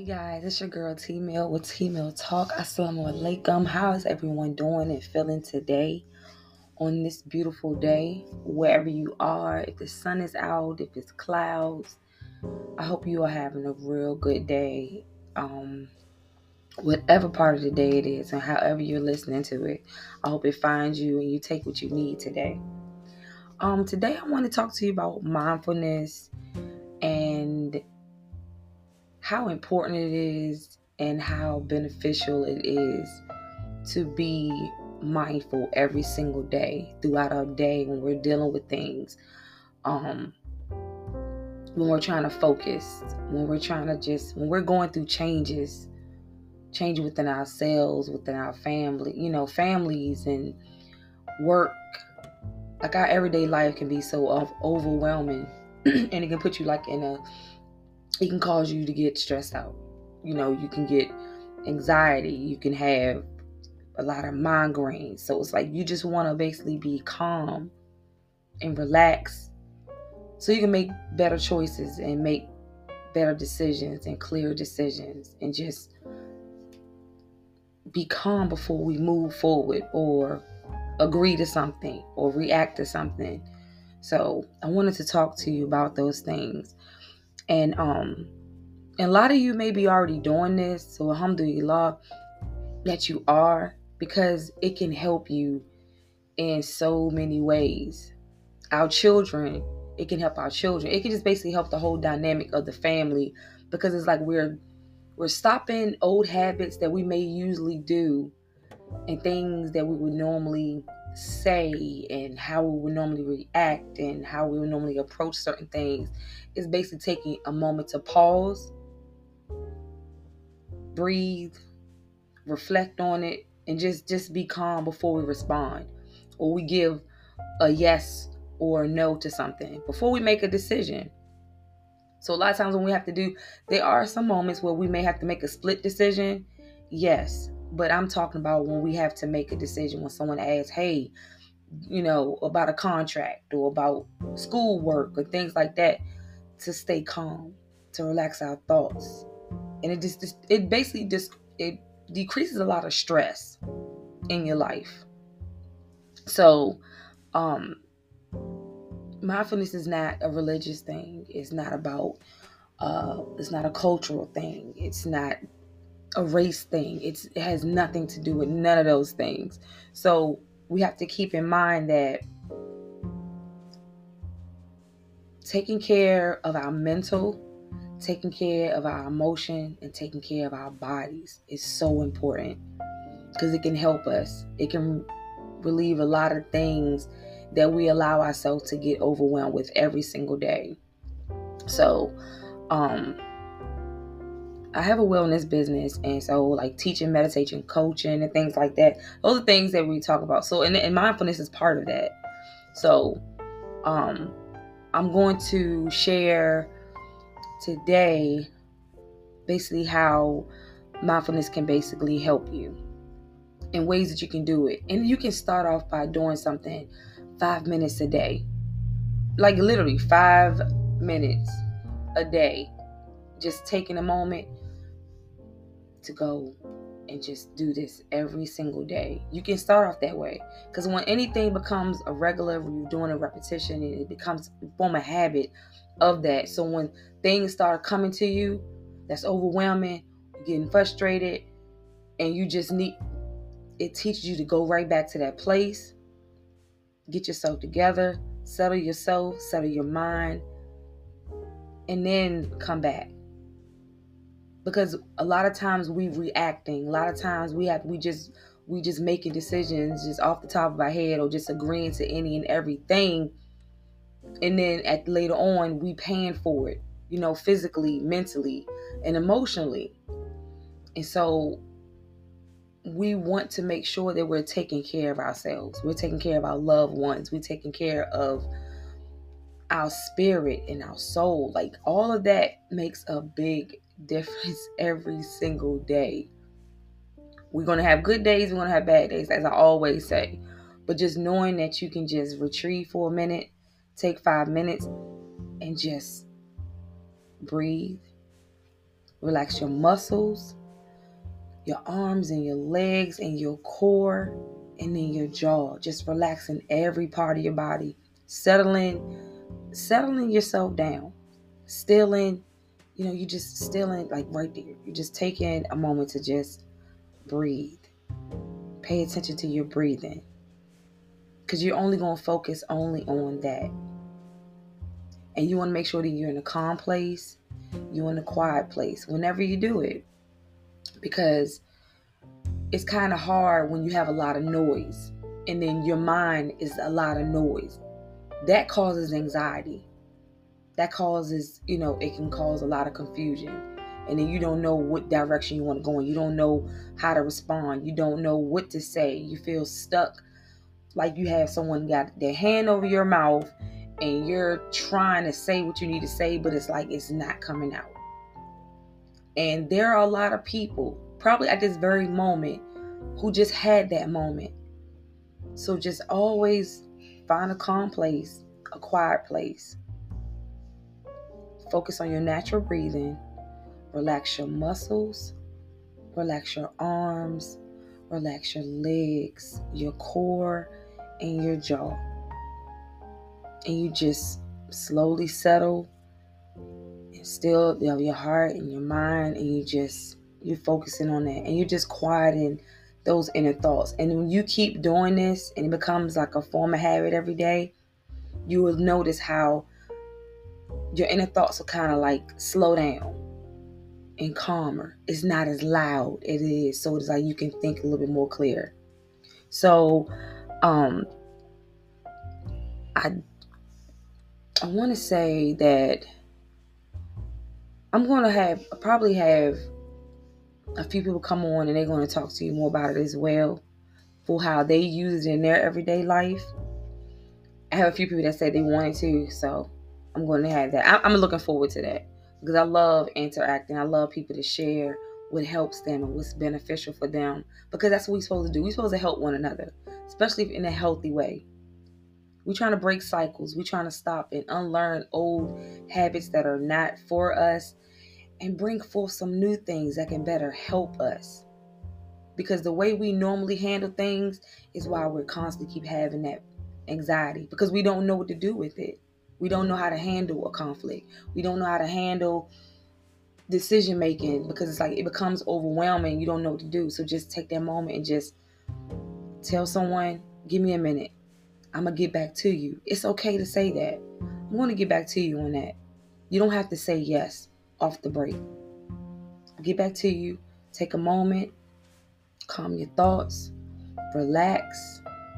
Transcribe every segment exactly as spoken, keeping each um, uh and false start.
Hey guys, it's your girl T Mill with T Mill Talk. Assalamu alaikum. How is everyone doing and feeling today on this beautiful day, wherever you are? If the sun is out, if it's clouds, I hope you are having a real good day. Um, whatever part of the day it is and however you're listening to it, I hope it finds you and you take what you need today. Um, today I want to talk to you about mindfulness and how important it is and how beneficial it is to be mindful every single day throughout our day when we're dealing with things, um, when we're trying to focus, when we're trying to just, when we're going through changes, change within ourselves, within our family, you know, families and work. Like our everyday life can be so overwhelming and it can put you like in a, it can cause you to get stressed out. You know, you can get anxiety, you can have a lot of migraines. So it's like you just want to basically be calm and relax so you can make better choices and make better decisions and clear decisions and just be calm before we move forward or agree to something or react to something. So I wanted to talk to you about those things. And um and a lot of you may be already doing this, so alhamdulillah that you are, because it can help you in so many ways. Our children, it can help our children. It can just basically help the whole dynamic of the family, because it's like we're we're stopping old habits that we may usually do and things that we would normally say and how we would normally react and how we would normally approach certain things. Is basically taking a moment to pause, breathe, reflect on it, and just just be calm before we respond or we give a yes or a no to something before we make a decision. So a lot of times when we have to do, there are some moments where we may have to make a split decision, yes, but I'm talking about when we have to make a decision, when someone asks, hey, you know, about a contract or about schoolwork or things like that, to stay calm, to relax our thoughts. And it just, it basically just, it decreases a lot of stress in your life. So, um, mindfulness is not a religious thing. It's not about, uh, it's not a cultural thing. It's not a race thing. It's, it has nothing to do with none of those things. So we have to keep in mind that taking care of our mental, taking care of our emotion, and taking care of our bodies is so important, because it can help us. It can relieve a lot of things that we allow ourselves to get overwhelmed with every single day. So, um, I have a wellness business, and so like teaching, meditation, coaching, and things like that. Those are things that we talk about. So, and, and mindfulness is part of that. So, um, I'm going to share today basically how mindfulness can basically help you in ways that you can do it. And you can start off by doing something five minutes a day. Like literally five minutes a day. Just taking a moment to go and just do this every single day. You can start off that way, because when anything becomes a regular, when you're doing a repetition, and it becomes form a habit of that. So when things start coming to you that's overwhelming, you're getting frustrated, and you just need, it teaches you to go right back to that place, get yourself together, settle yourself, settle your mind, and then come back. Because a lot of times we reacting, a lot of times we have we just we just making decisions just off the top of our head, or just agreeing to any and everything, and then at later on we paying for it, you know, physically, mentally, and emotionally. And so we want to make sure that we're taking care of ourselves, we're taking care of our loved ones, we're taking care of our spirit and our soul. Like all of that makes a big difference every single day. We're going to have good days, we're going to have bad days, as I always say. But just knowing that you can just retreat for a minute, take five minutes and just breathe, Relax your muscles, your arms and your legs and your core, and then your jaw. Just relaxing every part of your body. Settling, settling yourself down. Stilling, you know, you just stilling like right there. You're just taking a moment to just breathe. Pay attention to your breathing. Because you're only going to focus only on that. And you want to make sure that you're in a calm place. You're in a quiet place whenever you do it. Because it's kind of hard when you have a lot of noise. And then your mind is a lot of noise. That causes anxiety. That causes, you know, it can cause a lot of confusion. And then you don't know what direction you want to go in. You don't know how to respond. You don't know what to say. You feel stuck. Like you have someone got their hand over your mouth and you're trying to say what you need to say, but it's like it's not coming out. And there are a lot of people, probably at this very moment, who just had that moment. So just always find a calm place, a quiet place. Focus on your natural breathing. Relax your muscles. Relax your arms. Relax your legs, your core, and your jaw. And you just slowly settle and still you know, your heart and your mind, and you just you're focusing on that, and you're just quieting those inner thoughts. And when you keep doing this and it becomes like a form of habit every day, you will notice how your inner thoughts will kind of like slow down and calmer. It's not as loud it is, so it's like you can think a little bit more clear. So um I I want to say that I'm going to have probably have a few people come on and they're going to talk to you more about it as well, for how they use it in their everyday life. I have a few people that said they wanted to, so I'm going to have that. I'm looking forward to that because I love interacting. I love people to share what helps them and what's beneficial for them, because that's what we're supposed to do. We're supposed to help one another, especially in a healthy way. We're trying to break cycles. We're trying to stop and unlearn old habits that are not for us and bring forth some new things that can better help us. Because the way we normally handle things is why we're constantly keep having that anxiety, because we don't know what to do with it. We don't know how to handle a conflict. We don't know how to handle decision making, because it's like it becomes overwhelming. You don't know what to do. So just take that moment and just tell someone, give me a minute. I'm going to get back to you. It's okay to say that. I'm going to get back to you on that. You don't have to say yes off the break. I'll get back to you. Take a moment. Calm your thoughts. Relax.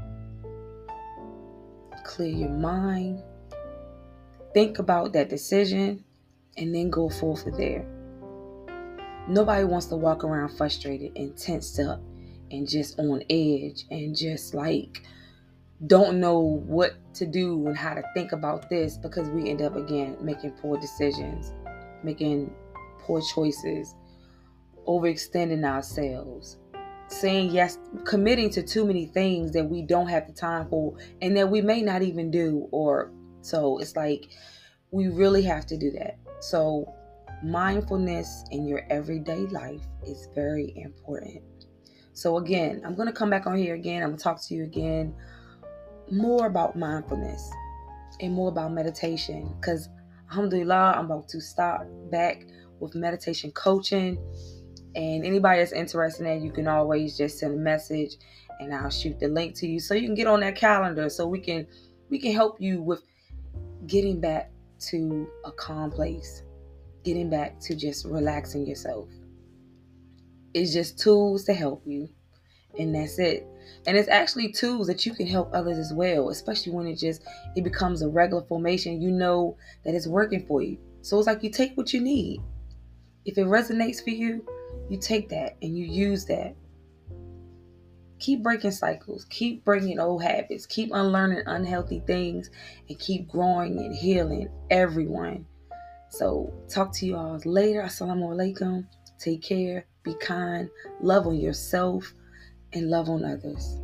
Clear your mind. Think about that decision and then go forth with there. Nobody wants to walk around frustrated and tensed up and just on edge and just like don't know what to do and how to think about this, because we end up again making poor decisions, making poor choices, overextending ourselves, saying yes, committing to too many things that we don't have the time for and that we may not even do. Or so it's like we really have to do that. So mindfulness in your everyday life is very important. So again, I'm going to come back on here again. I'm going to talk to you again more about mindfulness and more about meditation, because alhamdulillah, I'm about to start back with meditation coaching. And anybody that's interested in that, you can always just send a message and I'll shoot the link to you so you can get on that calendar, so we can we can help you with getting back to a calm place, getting back to just relaxing yourself. It's just tools to help you, and that's it. And it's actually tools that you can help others as well, especially when it just it becomes a regular formation. You know that it's working for you, so it's like you take what you need. If it resonates for you, you take that and you use that. Keep breaking cycles, keep breaking old habits, keep unlearning unhealthy things, and keep growing and healing everyone. So talk to you all later. Assalamu alaikum. Take care, be kind, love on yourself, and love on others.